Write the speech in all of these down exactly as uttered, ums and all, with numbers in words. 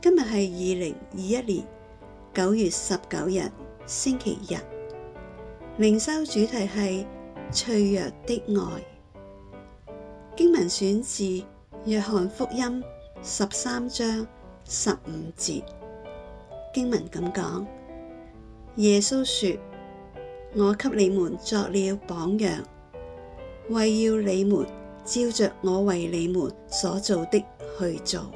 今日係二零二一年九月十九日星期日，靈修主題係脆弱的愛。經文選自約翰福音十三章十五節。經文咁講：耶穌說，我給你們作了榜樣，為要你們照着我為你們所做的去做。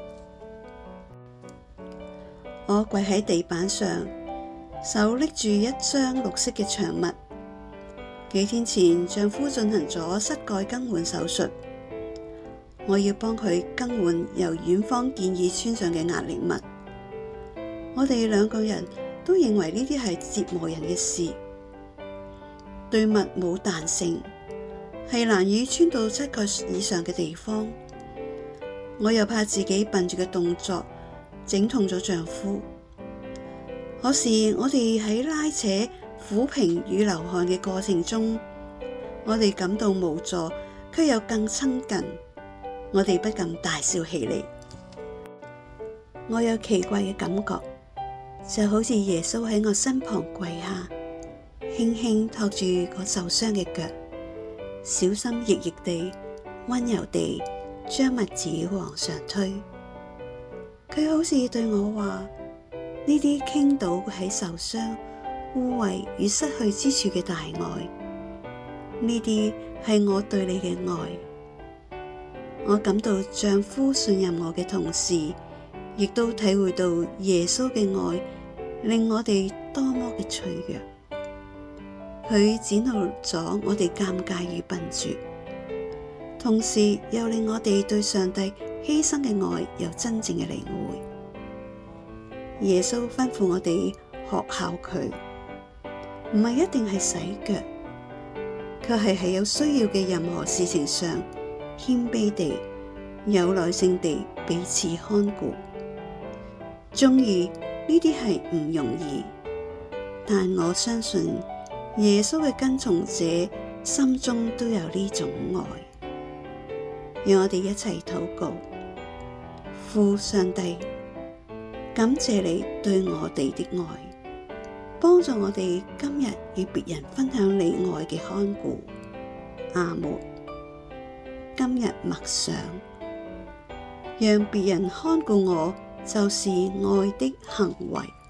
我跪喺地板上，手拎住一張綠色嘅長襪。幾天前，丈夫進行咗膝蓋更換手術，我要幫佢更換由院方建議穿上嘅壓力襪。我哋兩個人都認為呢啲係折磨人嘅事，對襪冇彈性，係難以穿到膝蓋以上嘅地方。我又怕自己笨拙嘅動作整痛咗丈夫。可是我哋喺拉扯、撫平與流汗嘅過程中，我哋感到無助，卻又更親近。我哋不禁大笑起嚟。我有奇怪嘅感覺，就好似耶穌喺我身旁跪下，輕輕托住我受傷嘅腳，小心翼翼地、溫柔地將襪子往上推。佢好似對我話：呢啲傾倒喺受傷、污穢與失去之處嘅大愛，呢啲係我對你嘅愛。我感到丈夫信任我嘅同時，亦都體會到耶穌嘅愛令我哋多麼嘅脆弱。佢展露咗我哋尷尬與笨拙，同時又令我哋對上帝犧牲嘅愛有真正嘅領會。耶穌吩咐我哋學效佢，唔係一定係洗腳，卻係喺有需要嘅任何事情上謙卑地、有耐性地彼此看顧。縱然呢啲係唔容易，但我相信耶穌嘅跟從者心中都有呢種愛。讓我哋一齊禱告。父上帝，感謝你對我哋的愛，幫助我哋今日與別人分享你愛嘅看顧。阿們。今日默想，讓別人看顧我，就是愛的行為。